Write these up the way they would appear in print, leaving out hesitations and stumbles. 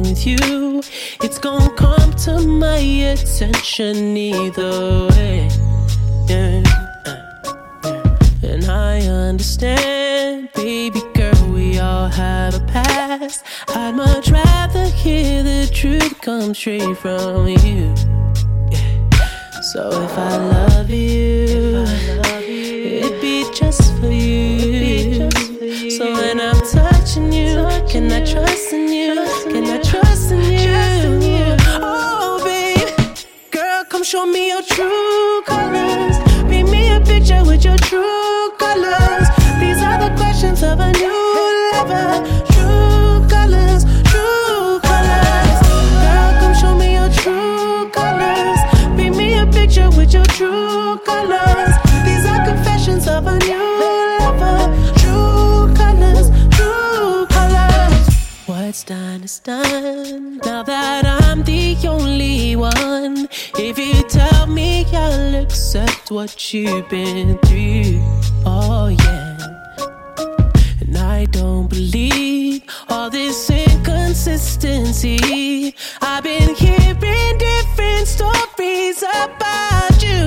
with you, it's gonna come to my attention either way. Yeah. And I understand, baby girl, we all have a past. I'd much rather hear the truth come straight from you. So if I love you, it'd be just for you. So when I'm touching you, can I trust in you? Can I trust in you? Oh, babe, girl, come show me your true colors. Paint me a picture with your true colors. These are the questions of a new lover. True colors, true colors. Girl, come show me your true colors. Paint me a picture with your true colors. These are confessions of a new lover. True colors, true colors. What's done is done. Now that I'm the only one, if you tell me I'll accept what you've been through, oh yeah. And I don't believe all this inconsistency. I've been hearing different stories about you.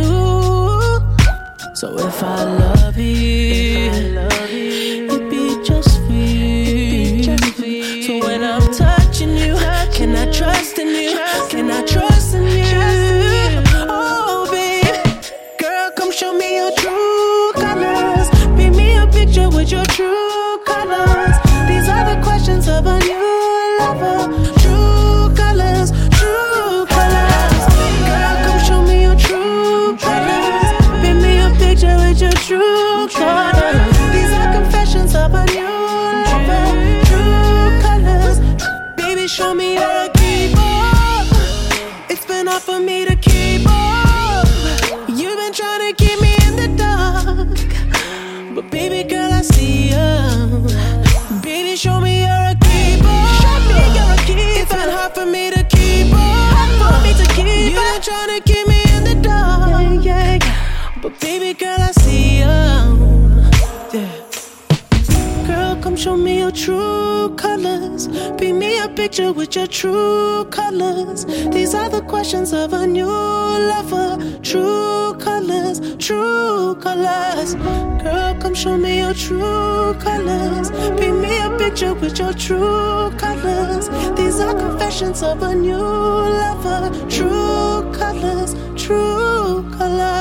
So if I love you, it'd be just for you. So when I'm touching you, can I trust in you? Can I trust in you? Oh, babe, girl, come show me your true colors. Paint me a picture with your true colors. These are the questions of a new lover. True colors, true colors. Girl, come show me your true colors. Paint me a picture with your true colors. These are confessions of a new lover. True colors. Baby, show me you're a keeper. It's been hard for me to keep up. You've been trying to keep me in the dark, but baby girl, I see you. Baby, show me you're a keeper. Show me you're a keeper. It's been hard for me to keep up. Hard for me to keep up. You've been trying to keep me in the dark, yeah. But baby girl, I see you. Yeah. Girl, come show me your true colors. Paint me a picture with your true colors. These are the questions of a new lover. True colors, true colors. Girl, come show me your true colors. Paint me a picture with your true colors. These are confessions of a new lover. True colors, true colors.